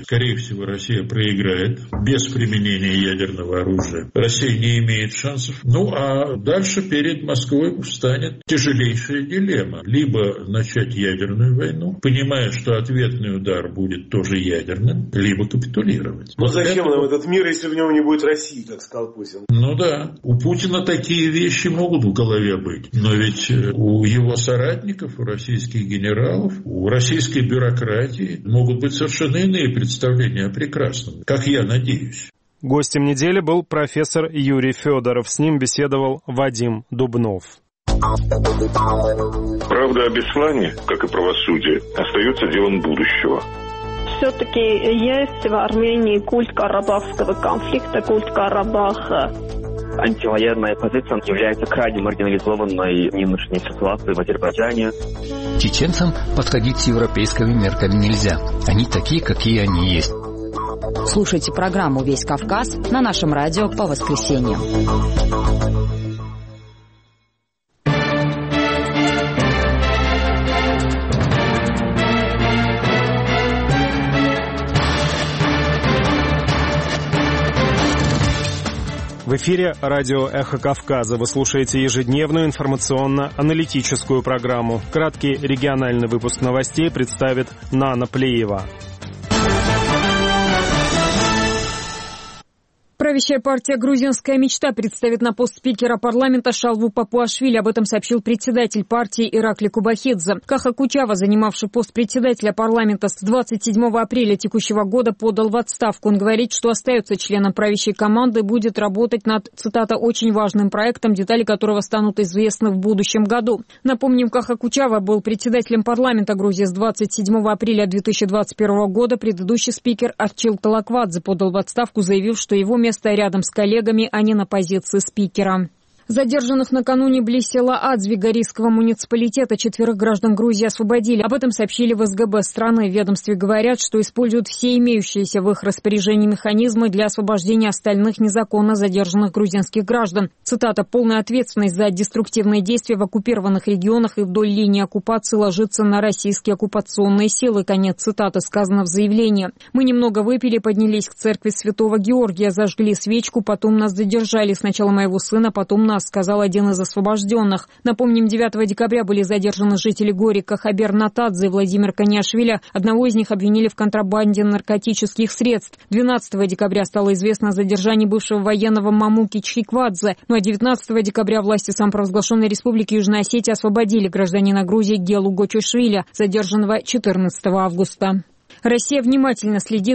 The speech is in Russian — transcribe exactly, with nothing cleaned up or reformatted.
скорее всего, Россия проиграет без применения ядерного оружия. Россия не имеет шансов. Ну, а дальше перед Москвой встанет тяжелейшая дилемма. Либо начать ядерную войну, понимая, что ответный удар будет тоже ядерным, либо капитулировать. Ну, вот зачем это... нам этот мир, если в нем не будет России, как сказал Путин? Ну да, у Путина такие вещи могут в голове быть. Но ведь у его соратников, у российских генералов, у российской бюрократии могут быть совершенно иные представления о прекрасном, как я надеюсь. Гостем недели был профессор Юрий Федоров. С ним беседовал Вадим Дубнов. Правда о Беслане, как и правосудие, остается делом будущего. Все-таки есть в Армении культ карабахского конфликта, культ Карабаха. Антивоенная позиция является крайне маргинализованной в нынешней ситуации в Азербайджане. Чеченцам подходить с европейскими мерками нельзя. Они такие, какие они есть. Слушайте программу «Весь Кавказ» на нашем радио по воскресеньям. В эфире радио «Эхо Кавказа». Вы слушаете ежедневную информационно-аналитическую программу. Краткий региональный выпуск новостей представит Нана Плеева. Правящая партия «Грузинская мечта» представит на пост спикера парламента Шалву Папуашвили. Об этом сообщил председатель партии Иракли Кубахидзе. Каха Кучава, занимавший пост председателя парламента с двадцать седьмого апреля текущего года, подал в отставку. Он говорит, что остается членом правящей команды и будет работать над, цитата, «очень важным проектом, детали которого станут известны в будущем году». Напомним, Каха Кучава был председателем парламента Грузии с двадцать седьмого апреля две тысячи двадцать первого года. Предыдущий спикер Арчил Талаквадзе подал в отставку, заявив, что его место рядом с коллегами, а не на позиции спикера. Задержанных накануне близ села Адзви Горийского муниципалитета четверых граждан Грузии освободили. Об этом сообщили в эс гэ бэ страны. В ведомстве говорят, что используют все имеющиеся в их распоряжении механизмы для освобождения остальных незаконно задержанных грузинских граждан. Цитата: «Полная ответственность за деструктивные действия в оккупированных регионах и вдоль линии оккупации ложится на российские оккупационные силы». Конец цитаты, сказано в заявлении. «Мы немного выпили, поднялись к церкви Святого Георгия, зажгли свечку, потом нас задержали. Сначала моего сына, потом нас», сказал один из освобожденных. Напомним, девятого декабря были задержаны жители Горика Хабер Натадзе и Владимир Коняшвили. Одного из них обвинили в контрабанде наркотических средств. двенадцатого декабря стало известно о задержании бывшего военного Мамуки Чхиквадзе. Ну а девятнадцатого декабря власти самопровозглашенной республики Южная Осетия освободили гражданина Грузии Гелу Гочушвили, задержанного четырнадцатого августа. Россия внимательно следит